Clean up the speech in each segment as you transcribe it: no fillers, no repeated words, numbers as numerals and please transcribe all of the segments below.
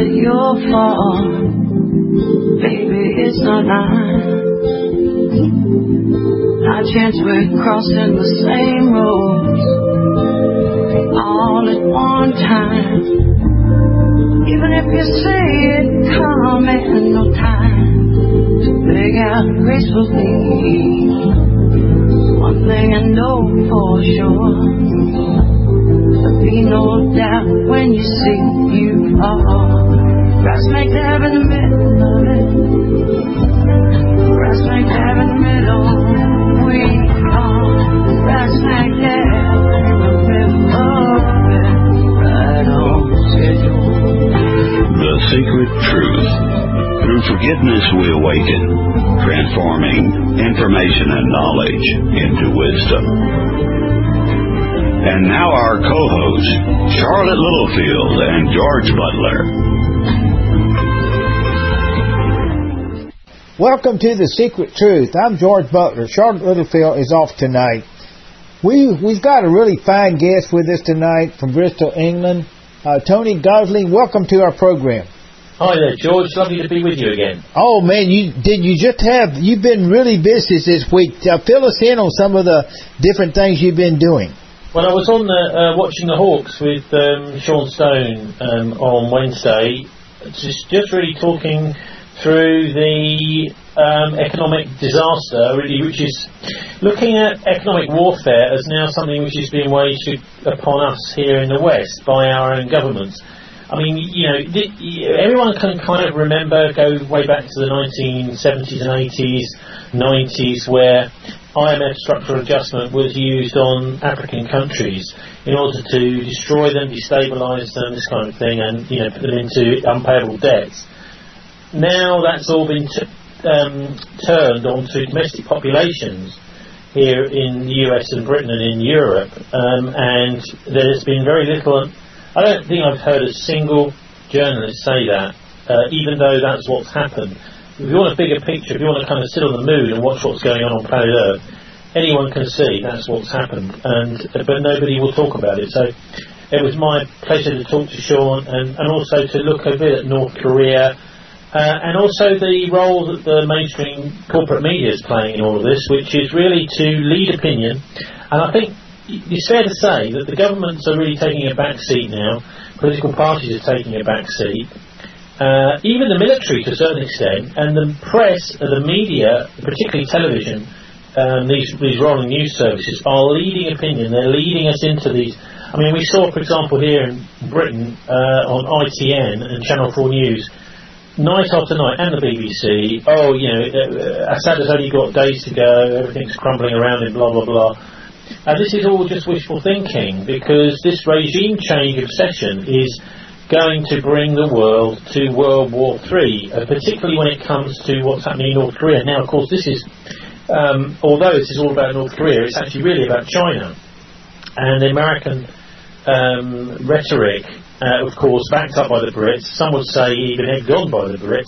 not your fault. Baby, it's not mine. Our chance we're crossing the same road all at one time. Even if you say it calm and no time to beg out gracefully. One thing I know for sure, there'll be no doubt when you see you fall. Grass smack dab in the middle of it. Grass smack dab in the middle. We are grass smack dab in the middle of it. Right on schedule. The Secret Truth. Through forgiveness we awaken, transforming information and knowledge into wisdom. And now our co-hosts, Charlotte Littlefield and George Butler. Welcome to The Secret Truth. I'm George Butler. Charlotte Littlefield is off tonight. We've got a really fine guest with us tonight from Bristol, England. Tony Gosling, welcome to our program. Hi there, George. Lovely to be with you again. Oh man, you've been really busy this week. Fill us in on some of the different things you've been doing. Well, I was on watching the Hawks with Sean Stone on Wednesday, just really talking through the economic disaster, really, which is looking at economic warfare as now something which is being waged upon us here in the West by our own governments. I mean, everyone can kind of go way back to the 1970s and 80s, 90s, where IMF structural adjustment was used on African countries in order to destroy them, destabilise them, this kind of thing, and put them into unpayable debts. Now that's all been turned onto domestic populations here in the US and Britain and in Europe, and there's been very little. I don't think I've heard a single journalist say that, even though that's what's happened. If you want a bigger picture, if you want to kind of sit on the moon and watch what's going on planet Earth, anyone can see that's what's happened, but nobody will talk about it. So it was my pleasure to talk to Sean and also to look a bit at North Korea, and also the role that the mainstream corporate media is playing in all of this, which is really to lead opinion. And I think it's fair to say that the governments are really taking a back seat now. Political parties are taking a back seat. Even the military to a certain extent, and the press, the media, particularly television, these rolling news services are leading opinion. They're leading us into these. I mean, we saw, for example, here in Britain on ITN and Channel 4 News, night after night, and the BBC, Assad has only got days to go, everything's crumbling around him, blah, blah, blah. And this is all just wishful thinking, because this regime change obsession is going to bring the world to World War III, particularly when it comes to what's happening in North Korea. Now, of course, this is, although this is all about North Korea, it's actually really about China. And the American rhetoric, of course, backed up by the Brits, some would say even egged on by the Brits,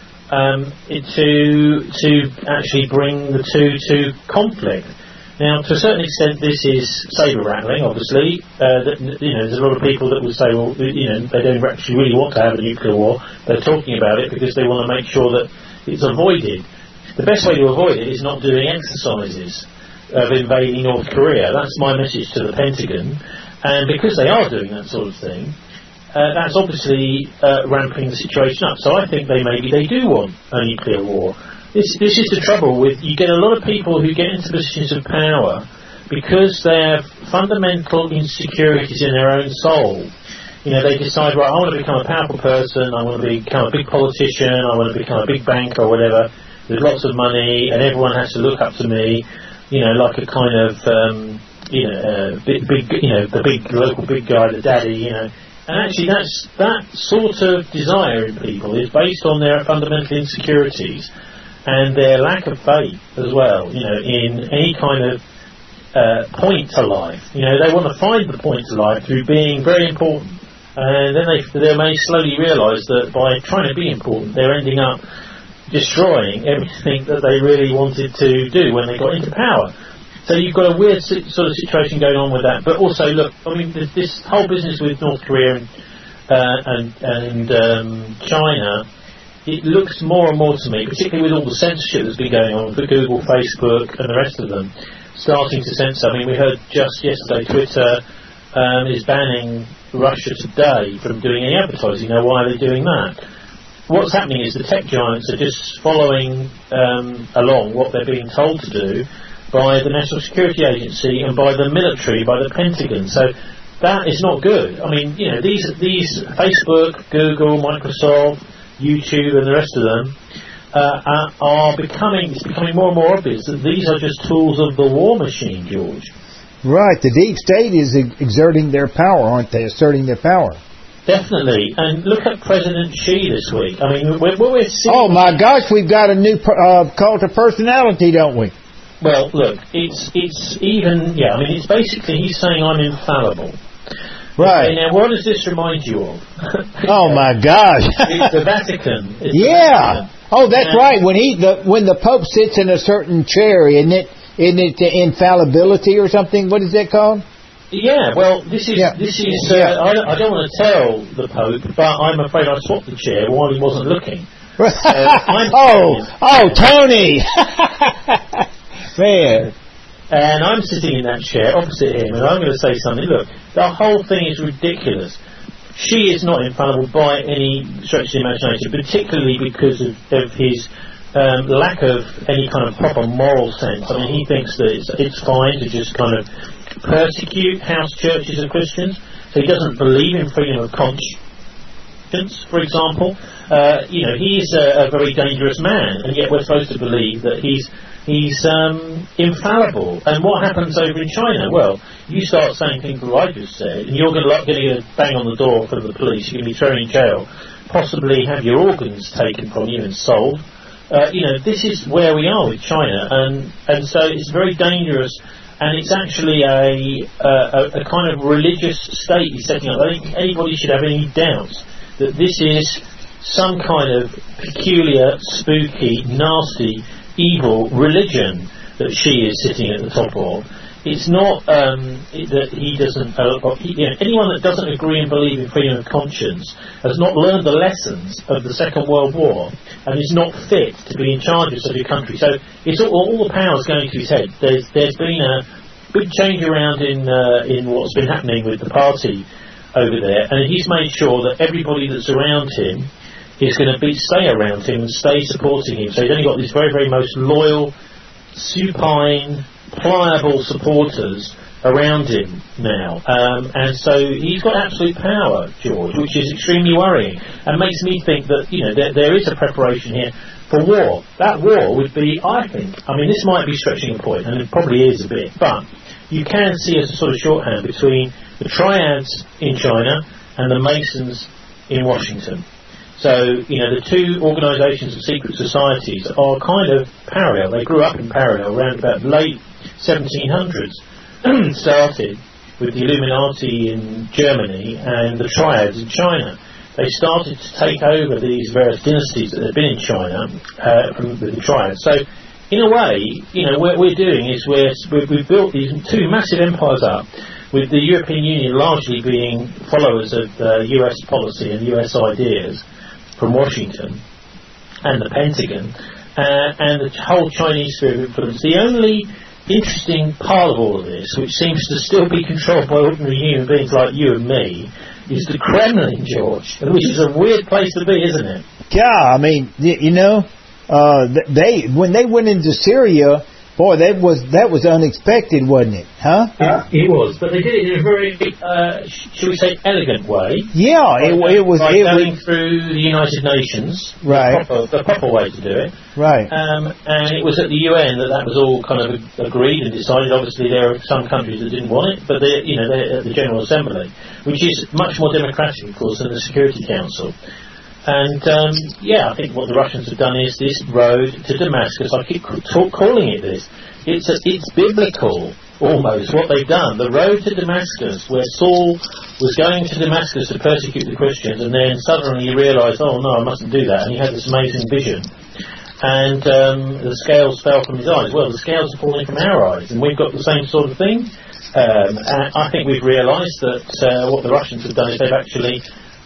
to actually bring the two to conflict. Now, to a certain extent, this is saber-rattling, obviously. There's a lot of people that will say, well, they don't actually really want to have a nuclear war. They're talking about it because they want to make sure that it's avoided. The best way to avoid it is not doing exercises of invading North Korea. That's my message to the Pentagon. And because they are doing that sort of thing, that's obviously ramping the situation up. So I think they do want a nuclear war. This is the trouble with, you get a lot of people who get into positions of power because they have fundamental insecurities in their own soul. They decide, right, I want to become a powerful person, I want to become a big politician, I want to become a big banker or whatever, with lots of money, and everyone has to look up to me, like a kind of, the big local big guy, the daddy, And actually that sort of desire in people is based on their fundamental insecurities and their lack of faith as well, in any kind of point to life. They want to find the point to life through being very important. And then they may slowly realise that by trying to be important, they're ending up destroying everything that they really wanted to do when they got into power. So you've got a weird sort of situation going on with that. But also, look, I mean, this whole business with North Korea and China, it looks more and more to me, particularly with all the censorship that's been going on for Google, Facebook, and the rest of them, starting to censor. I mean, we heard just yesterday Twitter is banning Russia Today from doing any advertising. Now, why are they doing that? What's happening is the tech giants are just following along what they're being told to do by the National Security Agency and by the military, by the Pentagon. So that is not good. I mean, you know, these Facebook, Google, Microsoft, YouTube, and the rest of them it's becoming more and more obvious that these are just tools of the war machine, George. Right. The deep state is exerting their power, aren't they? Asserting their power. Definitely. And look at President Xi this week. I mean, we're seeing... Oh, my gosh, we've got a new cult of personality, don't we? Well, look, it's even... Yeah, I mean, it's basically he's saying I'm infallible. Right. Okay, now, what does this remind you of? Oh, my gosh. It's the Vatican. Yeah. Oh, that's right. When the Pope sits in a certain chair, isn't it the infallibility or something? What is that called? Yeah, well, this is. I don't want to tell the Pope, but I'm afraid I swapped the chair while he wasn't looking. Tony! Man. And I'm sitting in that chair opposite him, and I'm going to say something. Look, the whole thing is ridiculous. She is not infallible by any stretch of the imagination, particularly because of his lack of any kind of proper moral sense. I mean, he thinks that it's fine to just kind of persecute house churches of Christians. So he doesn't believe in freedom of conscience, for example. He's a very dangerous man, and yet we're supposed to believe that he's infallible. And what happens over in China? Well, you start saying things like I just said, and you're going to get a bang on the door from the police. You're going to be thrown in jail, possibly have your organs taken from you and sold. This is where we are with China, and so it's very dangerous. And it's actually a kind of religious state he's setting up. I don't think anybody should have any doubts that this is some kind of peculiar, spooky, nasty, evil religion that she is sitting at the top of. It's not that he doesn't... anyone that doesn't agree and believe in freedom of conscience has not learned the lessons of the Second World War and is not fit to be in charge of such a country. So it's all the power's going to his head. There's been a big change around in what's been happening with the party over there, and he's made sure that everybody that's around him is going to stay around him and stay supporting him. So he's only got these very, very most loyal, supine, pliable supporters around him now, and so he's got absolute power, George, which is extremely worrying and makes me think that there is a preparation here for war. That war would be, I think, I mean, this might be stretching a point, and it probably is a bit, but you can see as a sort of shorthand between the triads in China and the Masons in Washington. So, the two organisations of secret societies are kind of parallel. They grew up in parallel around about the late 1700s. Started with the Illuminati in Germany and the triads in China. They started to take over these various dynasties that had been in China with the triads. So, in a way, what we're doing is we've built these two massive empires up, with the European Union largely being followers of US policy and US ideas from Washington and the Pentagon, and the whole Chinese sphere of influence. The only interesting part of all of this, which seems to still be controlled by ordinary human beings like you and me, is the Kremlin, George, which is a weird place to be, isn't it? Yeah, I mean, when they went into Syria, boy, that was unexpected, wasn't it? Huh? It was, but they did it in a very, shall we say, elegant way. Yeah, it was going through the United Nations, right? The proper way to do it, right? And it was at the UN that was all kind of agreed and decided. Obviously, there are some countries that didn't want it, but they're at the General Assembly, which is much more democratic, of course, than the Security Council. And, I think what the Russians have done is this road to Damascus. I keep calling it this. It's biblical, almost, what they've done. The road to Damascus, where Saul was going to Damascus to persecute the Christians, and then suddenly he realised, oh, no, I mustn't do that. And he had this amazing vision. And the scales fell from his eyes. Well, the scales are falling from our eyes, and we've got the same sort of thing. And I think we've realised that what the Russians have done is they've actually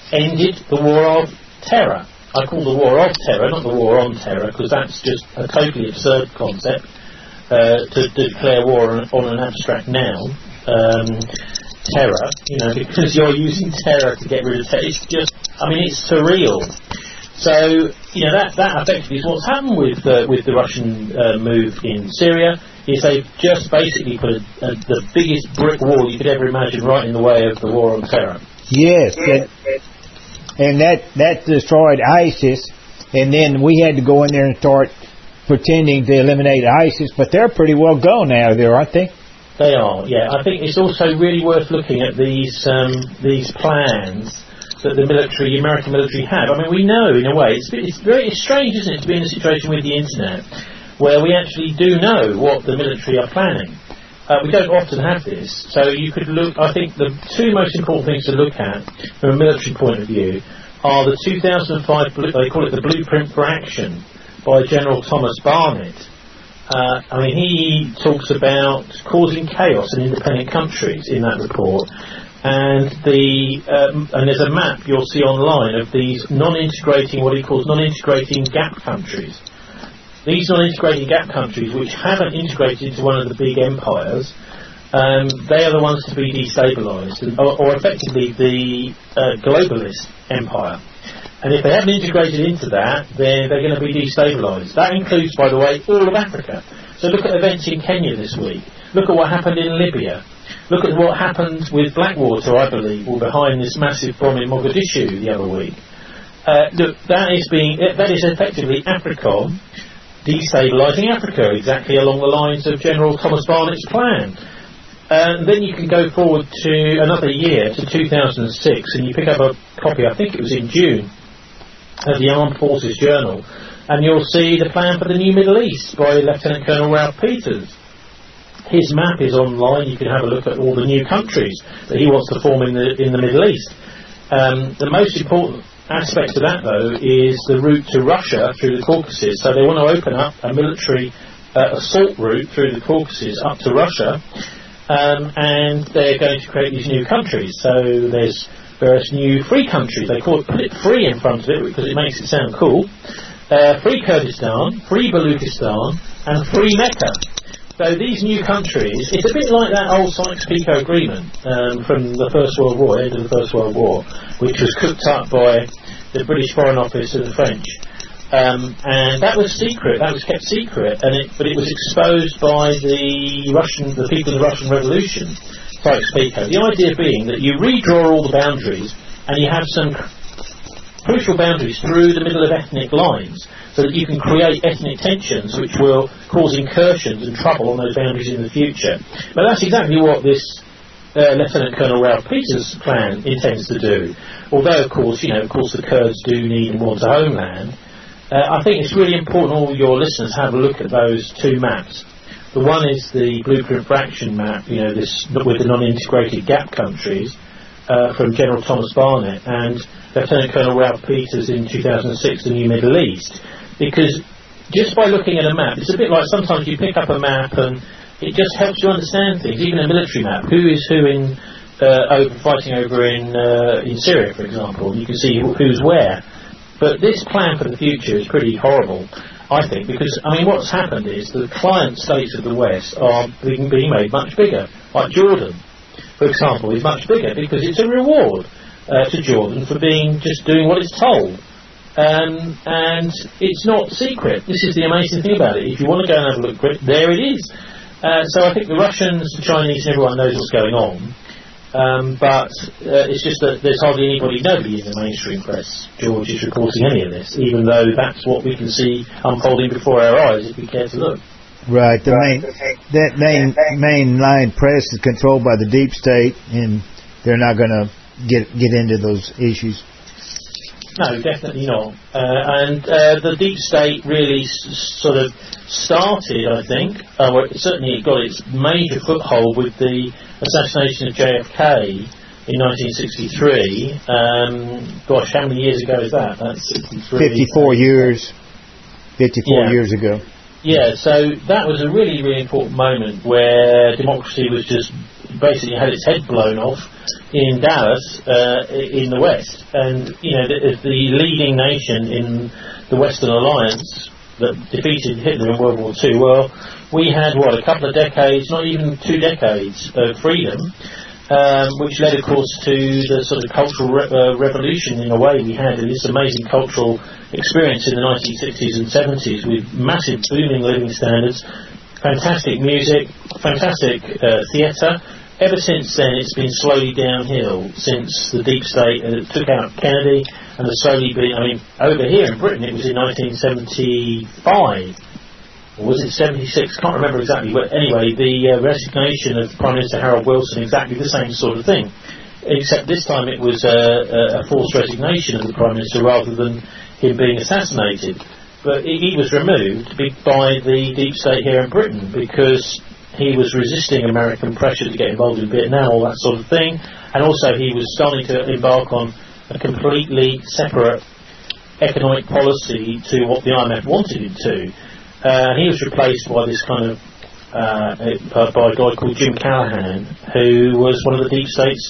ended the war of terror. I call the war of terror, not the war on terror, because that's just a totally absurd concept to declare war on an abstract noun. Terror, because you're using terror to get rid of terror. It's just, it's surreal. So, that effectively is what's happened with the Russian move in Syria, is they've just basically put the biggest brick wall you could ever imagine right in the way of the war on terror. Yes, and that destroyed ISIS, and then we had to go in there and start pretending to eliminate ISIS, but they're pretty well gone out of there, aren't they? They are, yeah. I think it's also really worth looking at these plans that the American military have. We know, in a way, it's very strange, isn't it, to be in a situation with the internet where we actually do know what the military are planning. We don't often have this, so you could look. I think the two most important things to look at from a military point of view are the 2005, they call it the Blueprint for Action, by General Thomas Barnett. He talks about causing chaos in independent countries in that report, and there's a map you'll see online of these non-integrating, what he calls non-integrating gap countries. These non-integrating gap countries, which haven't integrated into one of the big empires, they are the ones to be destabilised, or effectively the globalist empire. And if they haven't integrated into that, then they're going to be destabilised. That includes, by the way, all of Africa. So look at events in Kenya this week. Look at what happened in Libya. Look at what happened with Blackwater, I believe, or behind this massive bomb in Mogadishu the other week. Look, that is effectively AFRICOM destabilising Africa, exactly along the lines of General Thomas Barnett's plan. And then you can go forward to another year, to 2006, and you pick up a copy, I think it was in June, of the Armed Forces Journal, and you'll see the plan for the new Middle East by Lieutenant Colonel Ralph Peters. His map is online. You can have a look at all the new countries that he wants to form in the Middle East. The most important aspect of that, though, is the route to Russia through the Caucasus. So they want to open up a military assault route through the Caucasus up to Russia, and they're going to create these new countries. So there's various new free countries. They put it free in front of it because it makes it sound cool. Free Kurdistan, Free Baluchistan, and Free Mecca. So these new countries, it's a bit like that old Sykes-Picot Agreement from the First World War, end of the First World War, which was cooked up by the British Foreign Office and the French. And that was secret, that was kept secret, but it was exposed by the people of the Russian Revolution, Sykes-Picot. The idea being that you redraw all the boundaries and you have some crucial boundaries through the middle of ethnic lines, so that you can create ethnic tensions which will cause incursions and trouble on those boundaries in the future. But that's exactly what this Lieutenant Colonel Ralph Peters' plan intends to do. Although, of course, the Kurds do need and want a homeland. I think it's really important all your listeners have a look at those two maps. The one is the Blueprint for Action map, this with the non-integrated gap countries from General Thomas Barnett, and Lieutenant Colonel Ralph Peters in 2006, the new Middle East. Because just by looking at a map, it's a bit like sometimes you pick up a map and it just helps you understand things, even a military map. Who is who in fighting over in Syria, for example. You can see who's where. But this plan for the future is pretty horrible, I think, because, what's happened is the client states of the West are being made much bigger. Like Jordan, for example, is much bigger because it's a reward to Jordan for just doing what it's told. And it's not secret. This is the amazing thing about it. If you want to go and have a look, there it is. So I think the Russians, the Chinese, and everyone knows what's going on. But it's just that there's hardly nobody in the mainstream press, George, is reporting any of this, even though that's what we can see unfolding before our eyes if we care to look. Right. That mainline press is controlled by the deep state, and they're not going to get into those issues. No, definitely not. And the deep state really sort of started, I think, certainly it got its major foothold with the assassination of JFK in 1963. Gosh, how many years ago is that? That's 63. 54 years. 54 years ago. Yeah, so that was a really, really important moment where democracy was just basically had its head blown off in Dallas, in the West. And, the leading nation in the Western Alliance that defeated Hitler in World War II, well, we had, a couple of decades, not even 2 decades of freedom, which led, of course, to the sort of cultural revolution, in a way. We had this amazing cultural experience in the 1960s and 70s with massive booming living standards, fantastic music, fantastic theatre. Ever since then, it's been slowly downhill since the deep state took out Kennedy, and has slowly been, over here in Britain, it was in 1975, or was it 76? Can't remember exactly, but anyway, the resignation of Prime Minister Harold Wilson, exactly the same sort of thing, except this time it was a forced resignation of the Prime Minister rather than him being assassinated. But he was removed by the deep state here in Britain because he was resisting American pressure to get involved in Vietnam, all that sort of thing, and also he was starting to embark on a completely separate economic policy to what the IMF wanted him to. He was replaced by this kind of by a guy called Jim Callahan, who was one of the deep state's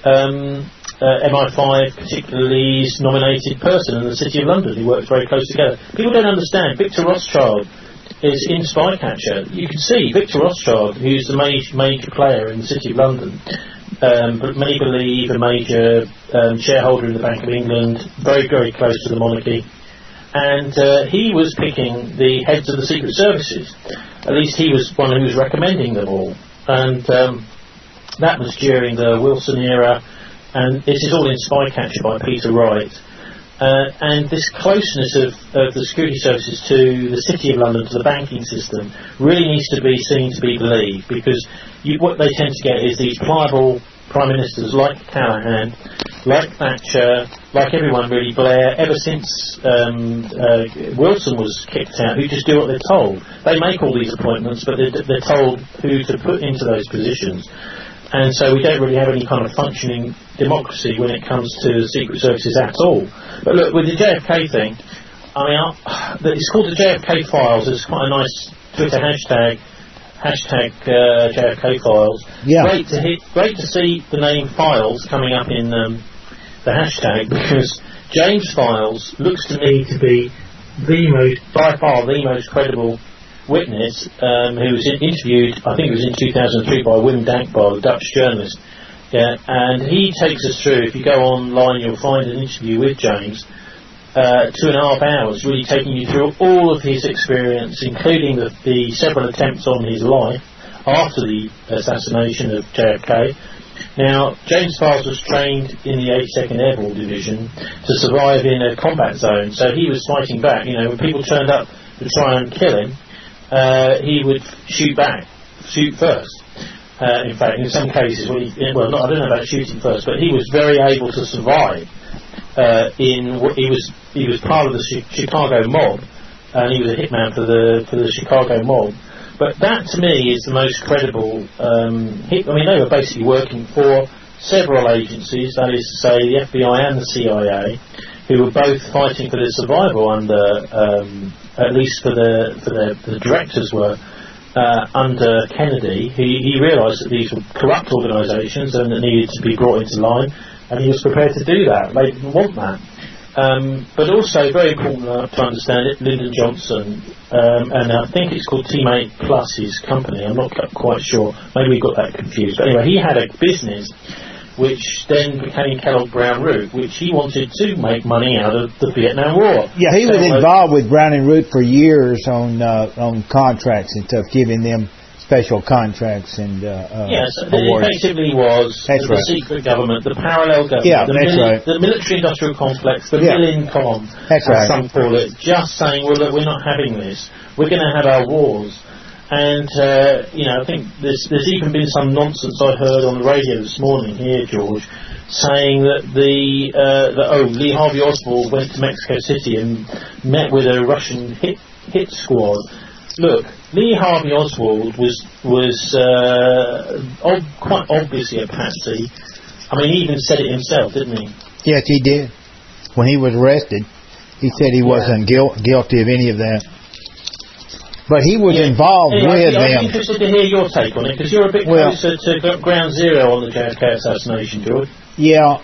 MI5 particularly nominated person in the City of London, who worked very close together. People don't understand. Victor Rothschild is in Spycatcher. You can see Victor Rothschild, who's the major player in the City of London, but many believe a major shareholder in the Bank of England, very, very close to the monarchy. And he was picking the heads of the secret services. At least he was one who was recommending them all. And that was during the Wilson era. And this is all in Spycatcher by Peter Wright. And this closeness of the security services to the City of London, to the banking system, really needs to be seen to be believed, because what they tend to get is these pliable prime ministers like Callahan, like Thatcher, like everyone really, Blair, ever since Wilson was kicked out, who just do what they're told. They make all these appointments, but they're told who to put into those positions. And so we don't really have any kind of functioning democracy when it comes to secret services at all. But look, with the JFK thing, it's called the JFK Files. It's quite a nice Twitter hashtag JFK Files. Yeah. Great to see the name Files coming up in the hashtag, because James Files looks to me to be by far the most credible witness, who was interviewed, I think it was in 2003, by Wim Dankbar, the Dutch journalist. Yeah, and he takes us through, if you go online you'll find an interview with James, 2.5 hours, really taking you through all of his experience, including the several attempts on his life after the assassination of JFK. Now, James Files was trained in the 82nd Airborne Division to survive in a combat zone, so he was fighting back. When people turned up to try and kill him, he would shoot first. In fact, in some cases, I don't know about shooting first, but he was very able to survive. He was part of the Chicago mob, and he was a hitman for the Chicago mob. But that, to me, is the most credible hit. They were basically working for several agencies, that is to say, the FBI and the CIA, who were both fighting for their survival under, at least for the directors were, under Kennedy. He realised that these were corrupt organisations and that needed to be brought into line, and he was prepared to do that. They didn't want that. But also, very important to understand it, Lyndon Johnson, and I think it's called Teammate Plus, his company, I'm not quite sure, maybe we got that confused. But anyway, he had a business which then became Kellogg Brown Root, which he wanted to make money out of the Vietnam War. Yeah, he was involved with Brown and Root for years on contracts and stuff, giving them special contracts and yes, it effectively was the secret government, the parallel government, the military-industrial complex, the Millicom, as some call it, just saying, well, look, we're not having this. We're going to have our wars. And, I think there's even been some nonsense I heard on the radio this morning here, George, saying that Lee Harvey Oswald went to Mexico City and met with a Russian hit squad. Look, Lee Harvey Oswald was quite obviously a patsy. He even said it himself, didn't he? Yes, he did. When he was arrested, he said he wasn't guilty of any of that. but he was involved with them. I'm interested to hear your take on it, because you're a bit closer to ground zero on the JFK assassination, George. Yeah,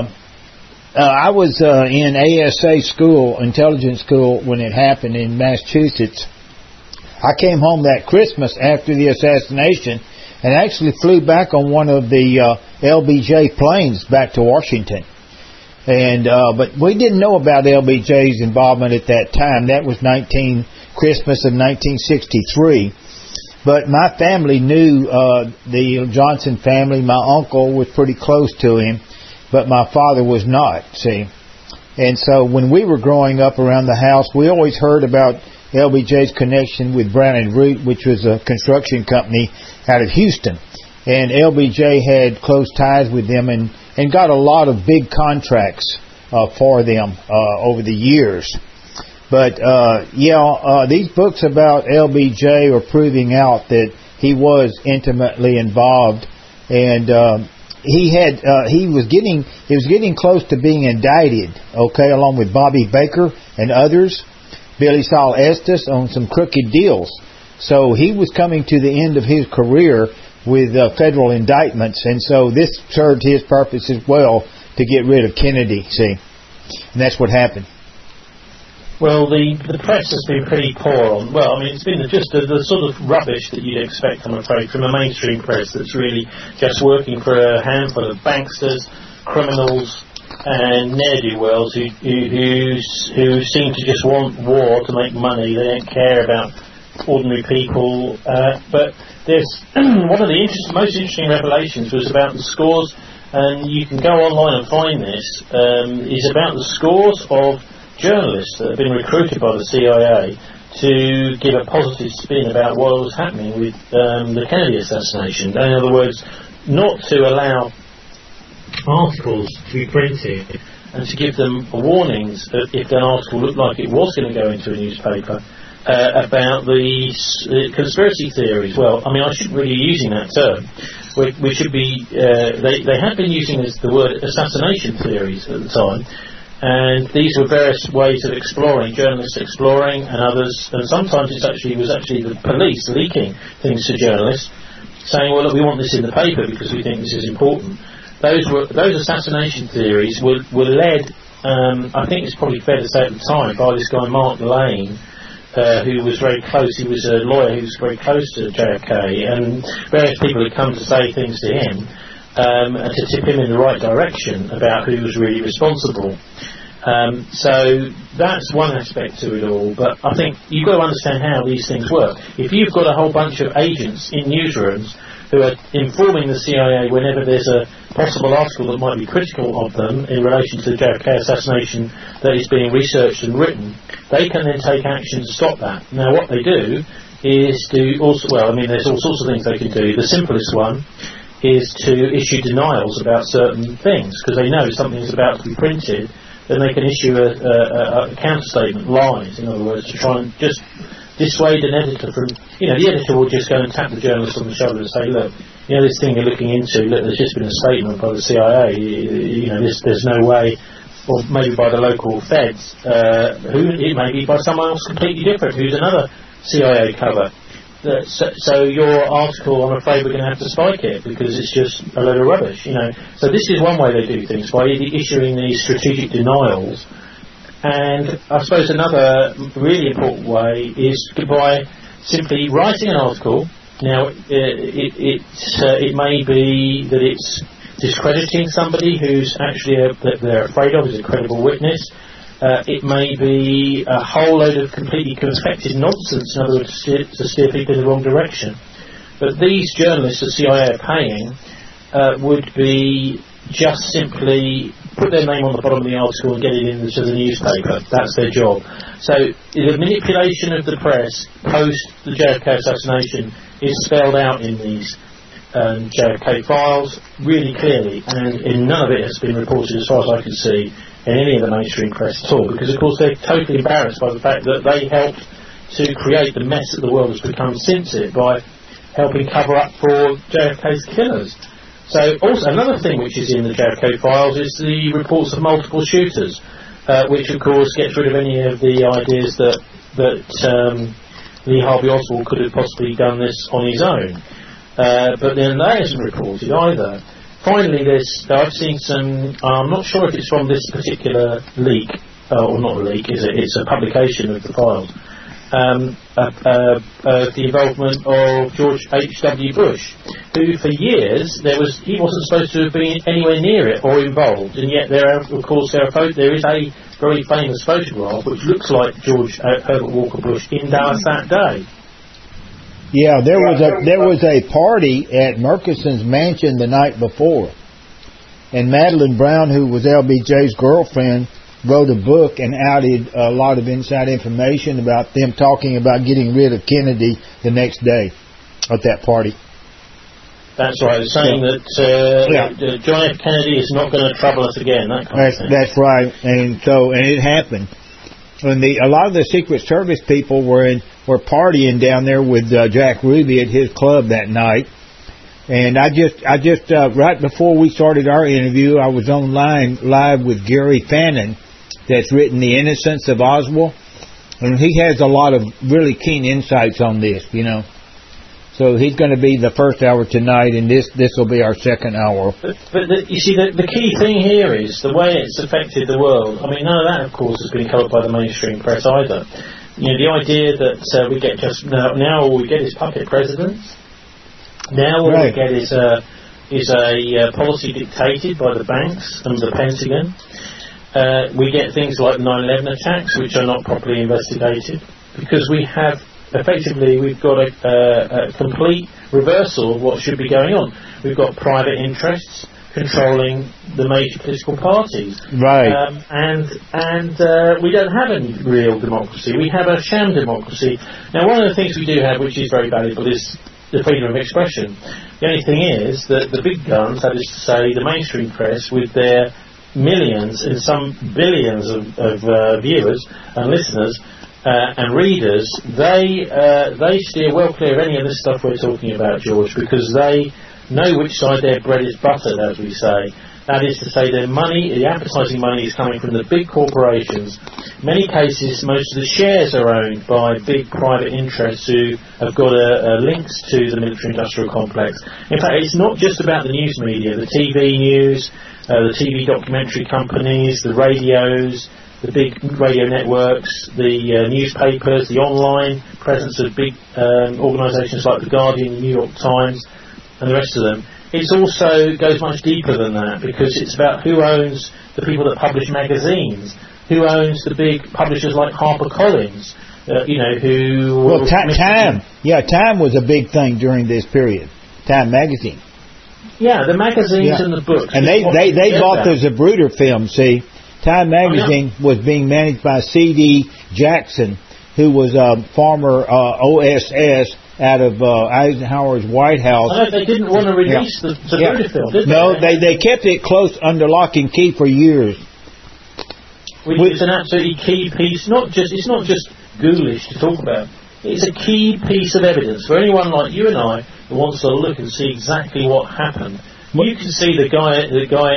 I was in ASA school, intelligence school, when it happened in Massachusetts. I came home that Christmas after the assassination and actually flew back on one of the LBJ planes back to Washington. And but we didn't know about LBJ's involvement at that time. That was Christmas of 1963. But my family knew the Johnson family. My uncle was pretty close to him, but my father was not, see. And so when we were growing up around the house, we always heard about LBJ's connection with Brown and Root, which was a construction company out of Houston. And LBJ had close ties with them and got a lot of big contracts for them over the years. But, these books about LBJ are proving out that he was intimately involved, and he was getting close to being indicted, okay, along with Bobby Baker and others, Billy Saul Estes, on some crooked deals. So he was coming to the end of his career with federal indictments, and so this served his purpose as well to get rid of Kennedy, see. And that's what happened. Well, the press has been pretty poor on... Well, I mean, it's been just the sort of rubbish that you'd expect, I'm afraid, from a mainstream press that's really just working for a handful of banksters, criminals, and ne'er-do-wells who seem to just want war to make money. They don't care about ordinary people. But there's one of the most interesting revelations was about the scores, and you can go online and find this, is about the scores of journalists that have been recruited by the CIA to give a positive spin about what was happening with the Kennedy assassination. In other words, not to allow articles to be printed and to give them warnings that if an article looked like it was going to go into a newspaper about the conspiracy theories. Well, I mean, I shouldn't really be using that term. We should be... they had been using the word assassination theories at the time, and these were various ways of exploring, journalists exploring, and others, and sometimes it was actually the police leaking things to journalists, saying, well, look, we want this in the paper because we think this is important. Those assassination theories were led, I think it's probably fair to say at the time, by this guy Mark Lane, who was very close. He was a lawyer who was very close to JFK, and various people had come to say things to him and to tip him in the right direction about who was really responsible. So that's one aspect to it all, but I think you've got to understand how these things work. If you've got a whole bunch of agents in newsrooms who are informing the CIA whenever there's a possible article that might be critical of them in relation to the JFK assassination that is being researched and written, they can then take action to stop that. Now, what they do is there's all sorts of things they can do. The simplest one is to issue denials about certain things, because they know something is about to be printed. Then they can issue a counter-statement, lies, in other words, to try and just dissuade an editor from... the editor will just go and tap the journalist on the shoulder and say, look, this thing you're looking into, look, there's just been a statement by the CIA, there's no way, or maybe by the local feds, it may be by someone else completely different, who's another CIA cover. So your article, I'm afraid we're going to have to spike it because it's just a load of rubbish, So this is one way they do things, by issuing these strategic denials. And I suppose another really important way is by simply writing an article. Now, it may be that it's discrediting somebody who's actually that they're afraid of as a credible witness. It may be a whole load of completely confected nonsense, in other words, to steer people in the wrong direction. But these journalists the CIA are paying would be just simply put their name on the bottom of the article and get it into the newspaper. That's their job. So the manipulation of the press post the JFK assassination is spelled out in these JFK files really clearly, and none of it has been reported, as far as I can see, in any of the mainstream press at all, because of course they're totally embarrassed by the fact that they helped to create the mess that the world has become since it by helping cover up for JFK's killers. So also another thing which is in the JFK files is the reports of multiple shooters, which of course gets rid of any of the ideas that Lee Harvey Oswald could have possibly done this on his own. But then that isn't reported either. Finally, I've seen some, I'm not sure if it's from this particular leak, or not a leak, is it? It's a publication of the files. The involvement of George H.W. Bush, who for years he wasn't supposed to have been anywhere near it or involved, and yet there is a very famous photograph which looks like George Herbert Walker Bush in Dallas that day. Yeah, there was a party at Murchison's mansion the night before, and Madeline Brown, who was LBJ's girlfriend, wrote a book and outed a lot of inside information about them talking about getting rid of Kennedy the next day at that party. That's right, saying that John F. Kennedy is not going to trouble us again. That's right, and it happened. And a lot of the Secret Service people were partying down there with Jack Ruby at his club that night. And I just right before we started our interview, I was online live with Gary Fannin, that's written The Innocence of Oswald, and he has a lot of really keen insights on this, So he's going to be the first hour tonight, and this will be our second hour. But you see, the key thing here is the way it's affected the world. I mean, none of that, of course, has been covered by the mainstream press either. The idea that we get just now all we get is puppet presidents. Now all we get is a policy dictated by the banks and the Pentagon. We get things like 9/11 attacks, which are not properly investigated, because we've got a complete reversal of what should be going on. We've got private interests controlling the major political parties, right? And we don't have any real democracy. We have a sham democracy. Now, one of the things we do have, which is very valuable, is the freedom of expression. The only thing is that the big guns, that is to say, the mainstream press, with their millions and some billions of viewers and listeners and readers, they steer well clear of any of this stuff we're talking about, George, because they know which side their bread is buttered, as we say. That is to say, their money, the advertising money, is coming from the big corporations. In many cases, most of the shares are owned by big private interests who have got links to the military-industrial complex. In fact, it's not just about the news media, the TV news, the TV documentary companies, the radios, the big radio networks, the newspapers, the online presence of big organisations like The Guardian, The New York Times, and the rest of them. It also goes much deeper than that, because it's about who owns the people that publish magazines, who owns the big publishers like HarperCollins, who... Well, Time. Yeah, Time was a big thing during this period. Time magazine. Yeah, the magazines and the books. And they bought the Zapruder film, see. Time magazine was being managed by C.D. Jackson, who was a former OSS out of Eisenhower's White House. I know they didn't want to release the Zapruder film, did they? No, they kept it close under lock and key for years. Which is an absolutely key piece. It's not just ghoulish to talk about. It's a key piece of evidence for anyone like you and I who wants to look and see exactly what happened. You can see the guy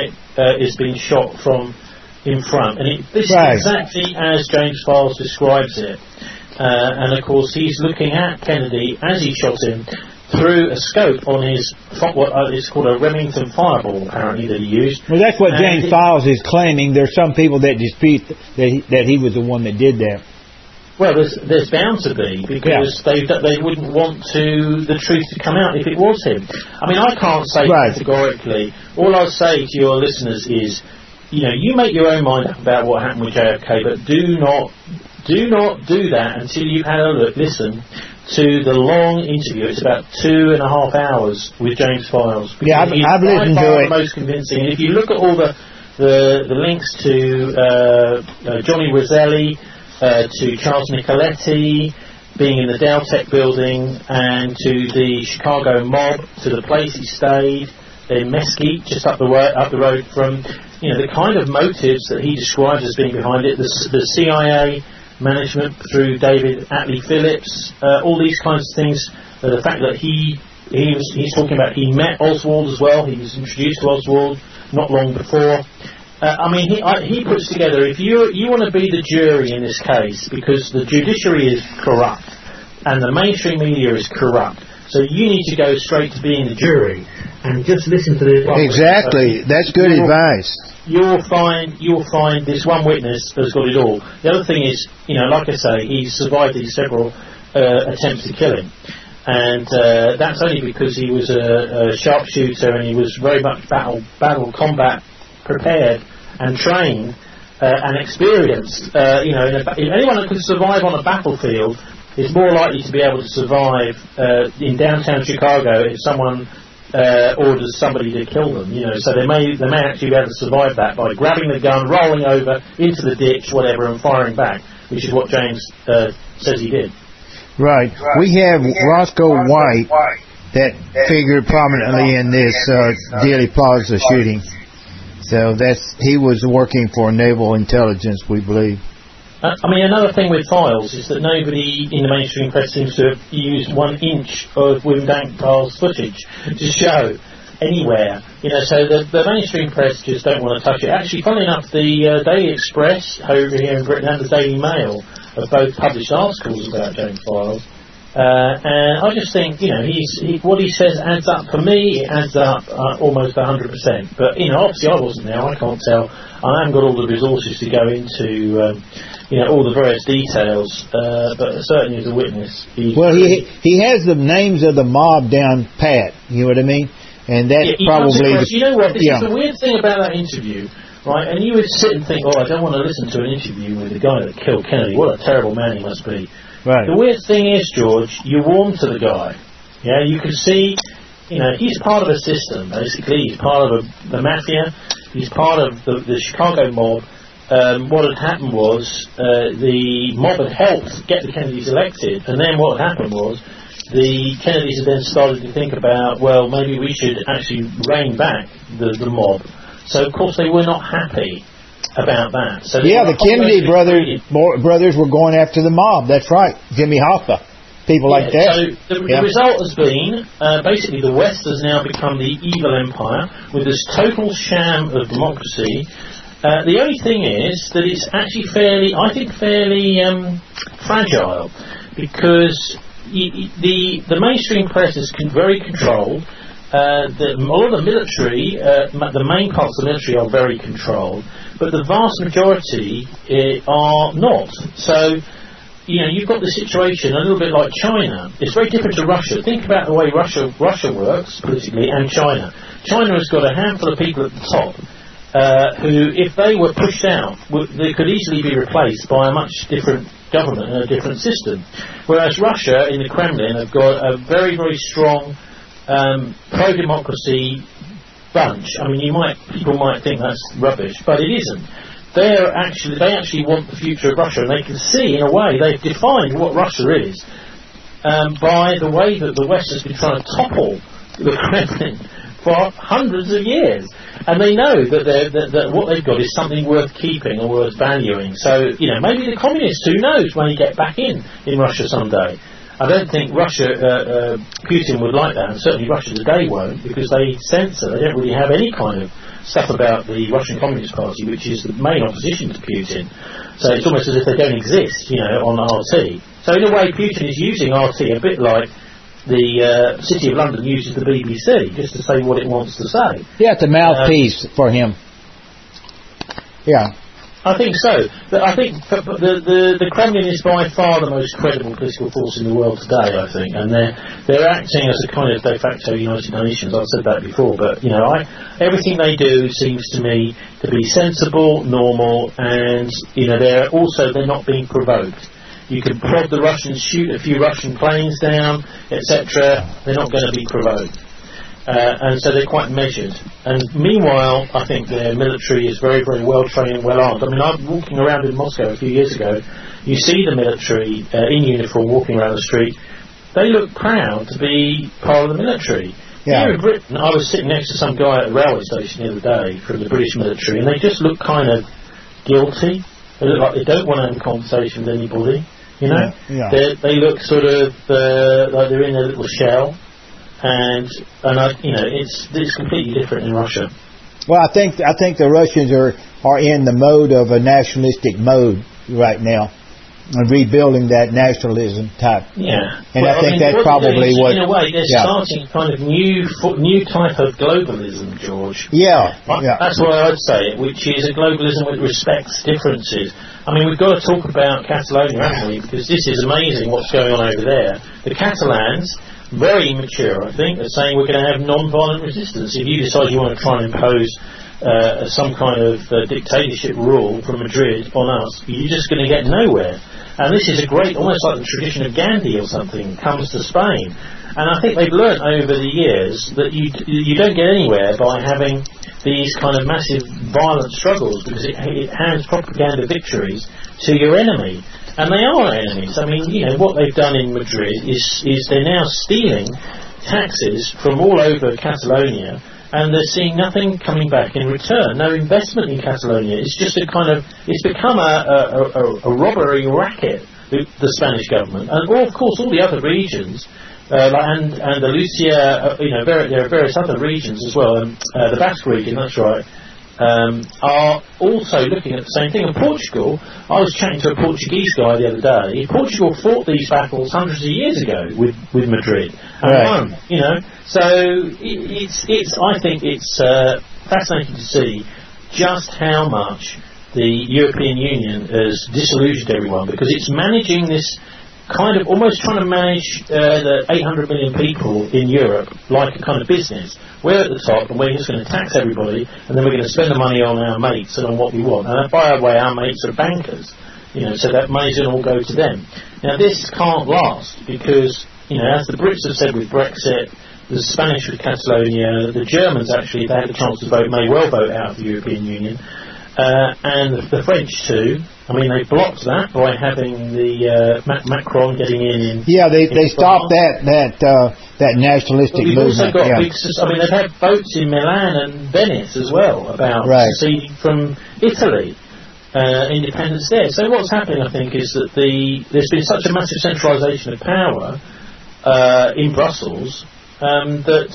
is being shot from in front, and this is exactly as James Files describes it. And of course, he's looking at Kennedy as he shot him through a scope on his it's called a Remington Fireball, apparently, that he used. Well, that's what James Files is claiming. There's some people that dispute that he was the one that did that. Well, there's bound to be, because they wouldn't want the truth to come out if it was him. I mean, I can't say categorically. All I'll say to your listeners is, you make your own mind up about what happened with JFK, but do not do that until you've had a listen to the long interview. It's about 2.5 hours with James Files. Yeah, I've listened to it. The most convincing. And if you look at all the links to Johnny Roselli, to Charles Nicoletti being in the Dowtech building, and to the Chicago mob, to the place he stayed in Mesquite, just up the road from, the kind of motives that he describes as being behind it, the CIA management through David Atlee Phillips, all these kinds of things. The fact that he's talking about he met Oswald as well. He was introduced to Oswald not long before. He puts together, if you want to be the jury in this case, because the judiciary is corrupt, and the mainstream media is corrupt. So you need to go straight to being the jury and just listen to this. Exactly. That's good advice. You'll find this one witness has got it all. The other thing is, like I say, he's survived these several attempts to kill him. And that's only because he was a sharpshooter and he was very much battle combat prepared and trained and experienced. Anyone that can survive on a battlefield is more likely to be able to survive in downtown Chicago if someone orders somebody to kill them. So they may actually be able to survive that by grabbing the gun, rolling over into the ditch, whatever, and firing back, which is what James says he did. Right. We have Roscoe White that figured prominently in this Dealey Plaza shooting. So he was working for Naval Intelligence, we believe. Another thing with files is that nobody in the mainstream press seems to have used 1 inch of William Dankfile's footage to show anywhere. So the mainstream press just don't want to touch it. Actually, funnily enough, the Daily Express over here in Britain and the Daily Mail have both published articles about Dankfile. And I just think, what he says adds up. For me, it adds up almost 100%. But, obviously I wasn't there. I can't tell. I haven't got all the resources to go into, all the various details. But certainly as a witness. He has the names of the mob down pat. You know what I mean? And that's probably... You know what? This is the weird thing about that interview. Right? And you would sit and think, I don't want to listen to an interview with the guy that killed Kennedy. What a terrible man he must be. Right. The weird thing is, George, you warm to the guy. Yeah, you can see, he's part of a system, basically. He's part of the mafia. He's part of the Chicago mob. What had happened was the mob had helped get the Kennedys elected, and then what had happened was the Kennedys had then started to think about, well, maybe we should actually rein back the mob. So, of course, they were not happy about that. So the Kennedy brothers were going after the mob. That's right. Jimmy Hoffa, people like that. So the result has been basically the West has now become the evil empire with this total sham of democracy. The only thing is that it's actually fairly fragile because the mainstream press is very controlled. All of the military, the main parts of the military are very controlled, but the vast majority are not. So, you've got the situation a little bit like China. It's very different to Russia. Think about the way Russia works politically and China. China has got a handful of people at the top who, if they were pushed out, they could easily be replaced by a much different government and a different system. Whereas Russia, in the Kremlin, have got a very, very strong pro-democracy bunch. People might think that's rubbish, but it isn't. They actually want the future of Russia, and they can see, in a way, they've defined what Russia is by the way that the West has been trying to topple the Kremlin for hundreds of years, and they know that what they've got is something worth keeping or worth valuing. So, maybe the communists, who knows, when they get back in Russia someday. I don't think Putin would like that, and certainly Russia today won't, because they censor. They don't really have any kind of stuff about the Russian Communist Party, which is the main opposition to Putin. So it's almost as if they don't exist, on RT. So in a way, Putin is using RT a bit like the City of London uses the BBC, just to say what it wants to say. Yeah, it's a mouthpiece for him. Yeah. I think so. But I think the Kremlin is by far the most credible political force in the world today, I think, and they're acting as a kind of de facto United Nations. I've said that before, but everything they do seems to me to be sensible, normal, and they're not being provoked. You can prod the Russians, shoot a few Russian planes down, etc. They're not going to be provoked. And so they're quite measured. And meanwhile, I think their military is very, very well trained and well armed. I'm walking around in Moscow a few years ago. You see the military in uniform walking around the street. They look proud to be part of the military. Yeah. Here in Britain, I was sitting next to some guy at a railway station the other day from the British military, and they just look kind of guilty. They look like they don't want to have a conversation with anybody. Yeah. They look sort of like they're in a little shell. And it's completely different in Russia. Well, I think the Russians are in the mode of a nationalistic mode right now. rebuilding that nationalism type. Yeah. And I think that's probably what... In a way, they're starting kind of new type of globalism, George. Yeah. That's why I'd say it, which is a globalism which respects differences. I mean, we've got to talk about Catalonia, haven't we? Because this is amazing what's going on over there. The Catalans, very mature, I think, are saying we're going to have non-violent resistance. If you decide you want to try and impose some kind of dictatorship rule from Madrid on us, you're just going to get nowhere. And this is a great, almost like the tradition of Gandhi or something, comes to Spain. And I think they've learnt over the years that you don't get anywhere by having these kind of massive violent struggles, because it hands propaganda victories to your enemy. And they are enemies. I mean, what they've done in Madrid is they're now stealing taxes from all over Catalonia, and they're seeing nothing coming back in return. No investment in Catalonia. It's just it's become a robbery racket, the Spanish government, and of course all the other regions, like Andalusia, there are various other regions as well. The Basque region, that's right, are also looking at the same thing. And Portugal, I was chatting to a Portuguese guy the other day. Portugal fought these battles hundreds of years ago with Madrid and won. So I think it's fascinating to see just how much the European Union has disillusioned everyone, because it's managing this kind of almost trying to manage the 800 million people in Europe like a kind of business. We're at the top and we're just going to tax everybody, and then we're going to spend the money on our mates and on what we want. And by the way, our mates are bankers, so that money's going to all go to them. Now this can't last, because as the Brits have said with Brexit, the Spanish with Catalonia, the Germans actually, if they had a chance to vote, may well vote out of the European Union. And the French too. I mean, they blocked that by having the Macron getting in. Yeah, they stopped that nationalistic movement. We've also got they've had votes in Milan and Venice as well about seceding from Italy, independence there. So what's happening, I think, is that there's been such a massive centralisation of power in Brussels. That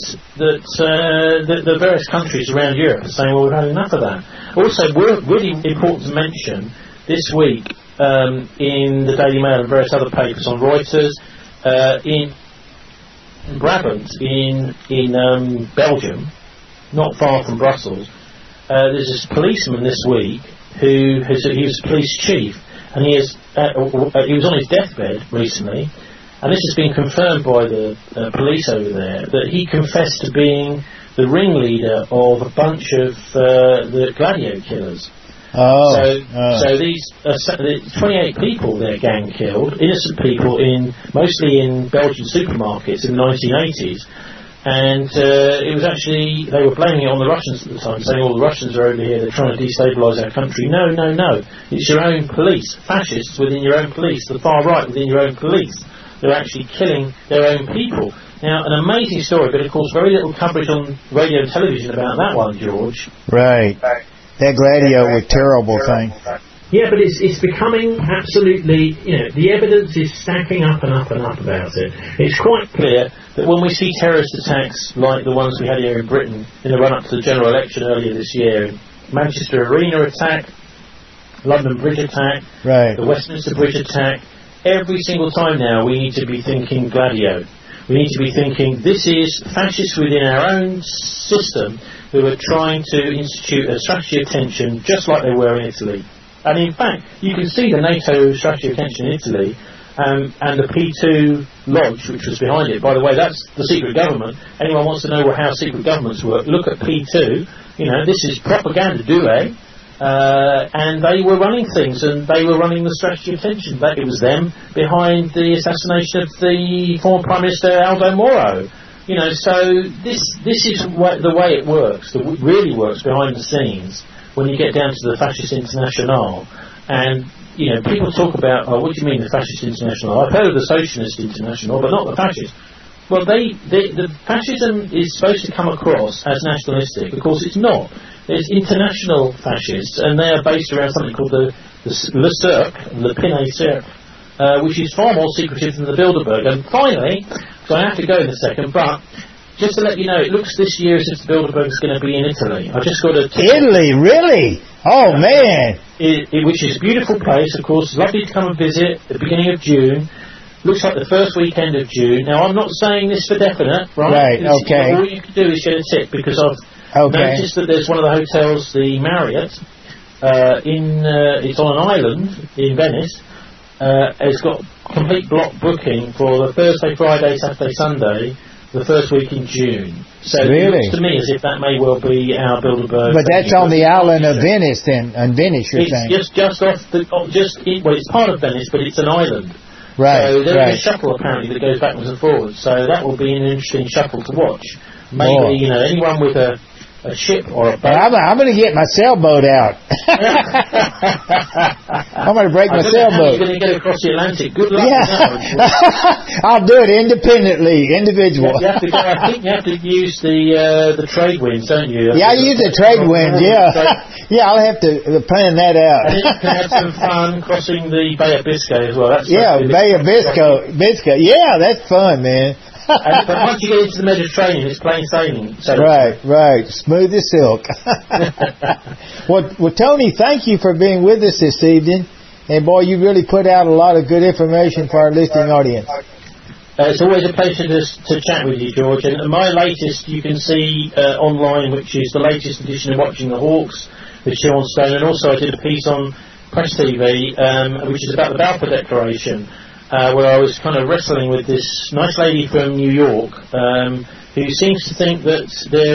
the various countries around Europe are saying, well, we've had enough of that. Also, really important to mention this week in the Daily Mail and various other papers, on Reuters, in Brabant, in Belgium, not far from Brussels, there's this policeman this week he was a police chief, and he was on his deathbed recently. And this has been confirmed by the police over there, that he confessed to being the ringleader of a bunch of the Gladio killers. So these 28 people their gang killed, innocent people, mostly in Belgian supermarkets in the 1980s. And it was actually, they were blaming it on the Russians at the time, saying all the Russians are over here, they're trying to destabilise our country. No. It's your own police, fascists within your own police, the far right within your own police. They're actually killing their own people. Now, an amazing story, but of course very little coverage on radio and television about that one, George. Right. That Gladio was a terrible thing. Yeah, but it's becoming absolutely, the evidence is stacking up and up and up about it. It's quite clear that when we see terrorist attacks like the ones we had here in Britain in the run-up to the general election earlier this year, Manchester Arena attack, London Bridge attack, the Westminster Bridge attack, every single time now we need to be thinking Gladio. We need to be thinking this is fascists within our own system who are trying to institute a strategy of tension just like they were in Italy. And in fact, you can see the NATO strategy of tension in Italy and the P2 lodge which was behind it. By the way, that's the secret government. Anyone wants to know how secret governments work, look at P2. This is propaganda, and they were running things, and they were running the strategy of tension. It was them behind the assassination of the former Prime Minister Aldo Moro. So this is the way it works. It really works behind the scenes when you get down to the Fascist International. And people talk about, what do you mean the Fascist International? I've heard of the Socialist International, but not the Fascist. Well, the fascism is supposed to come across as nationalistic. Of course, it's not. There's international fascists, and they are based around something called the Le Cercle, Le Pinay Cercle, which is far more secretive than the Bilderberg. And finally, so I have to go in a second, but just to let you know, it looks this year as if the Bilderberg is going to be in Italy. I just got a Italy, really? Oh, man. Which is a beautiful place, of course. Lovely to come and visit at the beginning of June. Looks like the first weekend of June. Now, I'm not saying this for definite, right? Right, okay. All you can do is get a tip, because I've noticed that there's one of the hotels, the Marriott, it's on an island in Venice. It's got complete block booking for the Thursday, Friday, Saturday, Sunday, the first week in June. So it looks to me as if that may well be our Bilderberg. But that's on the island of Venice, then. On Venice, you're saying? It's just off well, it's part of Venice, but it's an island. Right. So there's a shuttle apparently that goes backwards and forwards. So that will be an interesting shuttle to watch. Maybe anyone with a ship or a boat. I'm going to get my sailboat out. I'm going to break my sailboat. You're going to get across the Atlantic. Good luck. Yeah. I'll do it independently, individual. I think you have to use the trade winds, don't you? Yeah, I use the trade winds. Yeah, yeah. I'll have to plan that out. And then you can have some fun crossing the Bay of Biscay as well. Bay of Biscay. Yeah, that's fun, man. But once you get into the Mediterranean, it's plain sailing. So right. Smooth as silk. Well, Tony, thank you for being with us this evening. And, boy, you really put out a lot of good information for our listening audience. It's always a pleasure to chat with you, George. And my latest you can see online, which is the latest edition of Watching the Hawks with Sean Stone. And also I did a piece on Press TV, which is about the Balfour Declaration. Where I was kind of wrestling with this nice lady from New York who seems to think that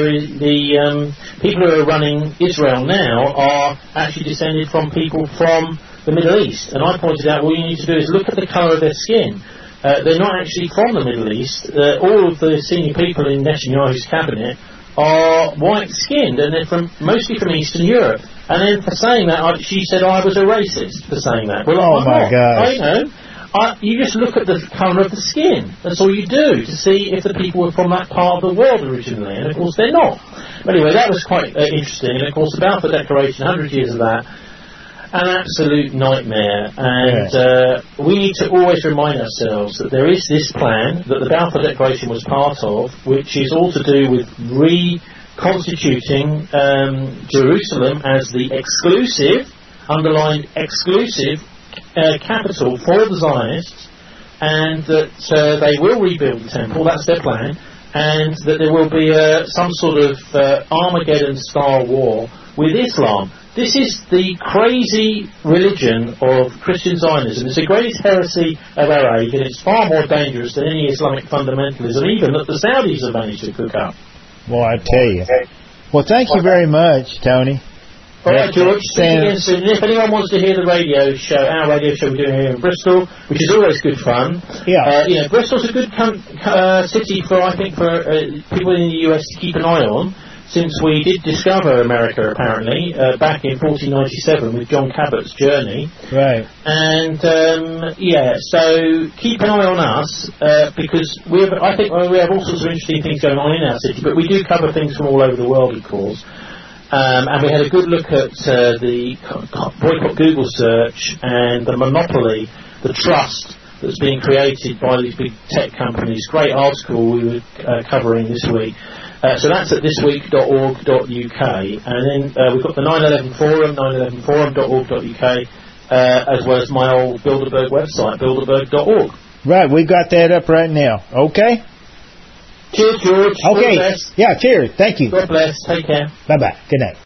the people who are running Israel now are actually descended from people from the Middle East. And I pointed out, all you need to do is look at the colour of their skin. They're not actually from the Middle East. All of the senior people in Netanyahu's cabinet are white-skinned, and they're mostly from Eastern Europe. And then for saying that, she said I was a racist for saying that. Well, oh my God! I know. You just look at the colour of the skin. That's all you do to see if the people were from that part of the world originally. And, of course, they're not. But anyway, that was quite interesting. And, of course, the Balfour Declaration, 100 years of that, an absolute nightmare. And we need to always remind ourselves that there is this plan that the Balfour Declaration was part of, which is all to do with reconstituting Jerusalem as the exclusive, underlined exclusive, capital for the Zionists, and that they will rebuild the temple, that's their plan, and that there will be some sort of Armageddon-style war with Islam. This is the crazy religion of Christian Zionism. It's the greatest heresy of our age, and it's far more dangerous than any Islamic fundamentalism, even that the Saudis have managed to cook up. Well, I tell you. Well, thank you very much, Tony. All right, George. See you again soon. If anyone wants to hear the radio show, our radio show we're doing here in Bristol, which is always good fun. Yeah. Bristol's a good city for people in the US to keep an eye on, since we did discover America apparently back in 1497 with John Cabot's journey. Right. And so keep an eye on us because I think we have all sorts of interesting things going on in our city, but we do cover things from all over the world, of course. And we had a good look at the boycott Google search and the monopoly, the trust that's being created by these big tech companies. Great article we were covering this week. So that's at thisweek.org.uk. And then we've got the 9/11 forum, 9/11forum.org.uk, as well as my old Bilderberg website, bilderberg.org. Right, we've got that up right now. Okay? Cheers, George. Okay. Yeah, cheers. Thank you. God bless. Take care. Bye-bye. Good night.